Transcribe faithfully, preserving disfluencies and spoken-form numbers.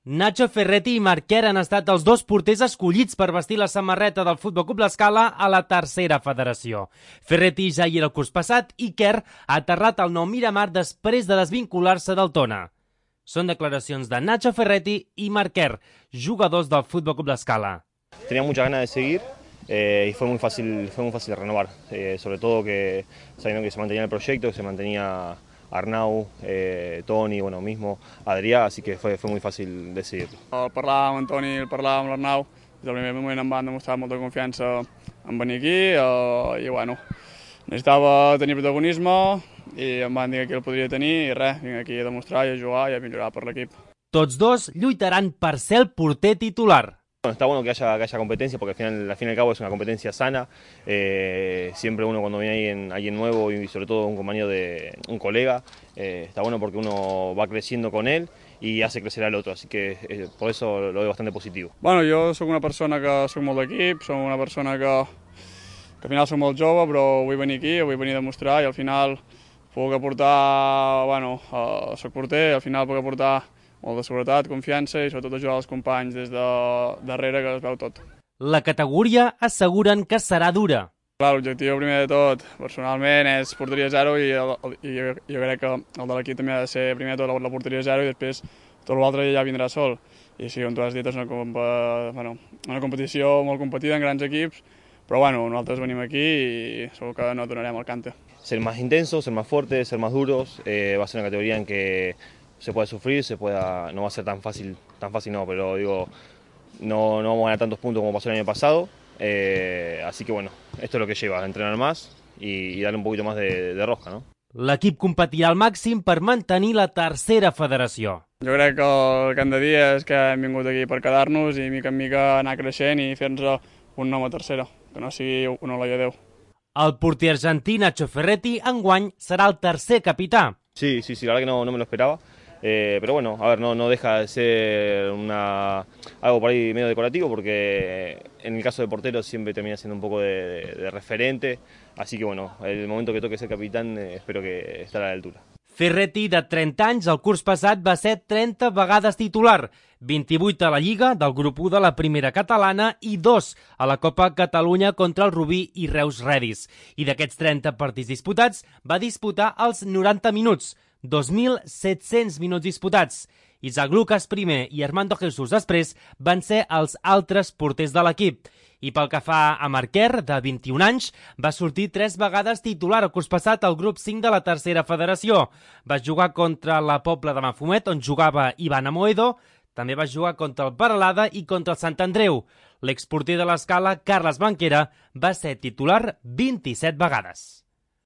Nacho Ferretti i Marc Quer han estat els dos porters escollits per vestir la samarreta del Futbol Club L'Escala a la tercera federació. Ferretti ja hi era el curs passat i Quer ha aterrat al Nou Miramar després de desvincular-se del Tona. Són declaracions de Nacho Ferretti i Marc Quer, jugadors del Futbol Club L'Escala. Tenía muchas ganas de seguir eh, y fue muy fácil, fue muy fácil de renovar, eh, sobre todo que sabiendo que se mantenía el proyecto, que se mantenía Arnau, eh, Toni, bueno, mismo Adrià, así que fue, fue muy fácil decidirlo. El parlar amb en Toni, el parlar amb l'Arnau, des del primer moment em van demostrar molta confiança en venir aquí eh, i bueno, necessitava tenir protagonisme i em van dir que el podria tenir i res, vinc aquí a demostrar i a jugar i a millorar per l'equip. Tots dos lluitaran per ser el porter titular. Bueno, está bueno que haya, que haya competencia porque al final, al fin y al cabo es una competencia sana. Eh, siempre uno cuando viene alguien, alguien nuevo y sobre todo un compañero, de un colega, eh, está bueno porque uno va creciendo con él y hace crecer al otro, así que eh, por eso lo veo bastante positivo. Bueno, jo soc una persona que soc molt d'equip, soc una persona que, que al final soc molt jove, però vull venir aquí, vull venir a demostrar i al final puc aportar, bueno, uh, soc porter, al final puc aportar molt de seguretat, confiança i sobretot ajudar els companys des de darrere que es veu tot. La categoria asseguren que serà dura. L'objectiu primer de tot, personalment, és porteria zero i, el, i jo, jo crec que el de l'equip també ha de ser primer de tot la, la porteria zero i després tot l'altre ja vindrà sol. I sí, com tu has dit, és una, compa, bueno, una competició molt competida en grans equips, però bueno, nosaltres venim aquí i segur que no donarem el cante. Ser más intensos, ser más fuertes, ser más duros, eh, va a ser una categoría en que se puede sufrir, se pueda, no va a ser tan fácil, tan fácil no, pero digo, no, no vamos a ganar tantos puntos como pasó el año pasado, eh, así que bueno, esto es lo que lleva, entrenar más y, y darle un poquito más de, de rosca, ¿no? L'equip competirà al màxim per mantenir la tercera federació. Jo crec que el que hem de dir és que hem vingut aquí per quedar-nos i mica en mica anar creixent i fer-nos un nom a tercera, que no sigui un olai a Déu. El porter argentí Nacho Ferretti enguany serà el tercer capità. Sí, sí, sí, la verdad que no, no me lo esperaba. Eh, pero bueno, a ver, no, no deja de ser una, algo por ahí medio decorativo porque en el caso de portero siempre termina siendo un poco de, de, de referente, así que bueno, el momento que toque ser capitán eh, espero que estarà a l'altura. Ferretti, de trenta anys, el curs passat va ser trenta vegades titular, vint-i-vuit a la Lliga del grup u de la primera catalana i dos a la Copa Catalunya contra el Rubí i Reus Redis. I d'aquests trenta partits disputats va disputar els noranta minuts, dos mil set-cents minuts disputats. Isaac Lucas primer i Armando Jesús després van ser els altres porters de l'equip. I pel que fa a Marc Quer, de vint-i-un anys, va sortir tres vegades titular el curs passat al grup cinc de la tercera federació. Va jugar contra la Pobla de Mafumet, on jugava Ivan Amoedo, també va jugar contra el Peralada i contra el Sant Andreu. L'exporter de l'Escala, Carles Banquera, va ser titular vint-i-set vegades.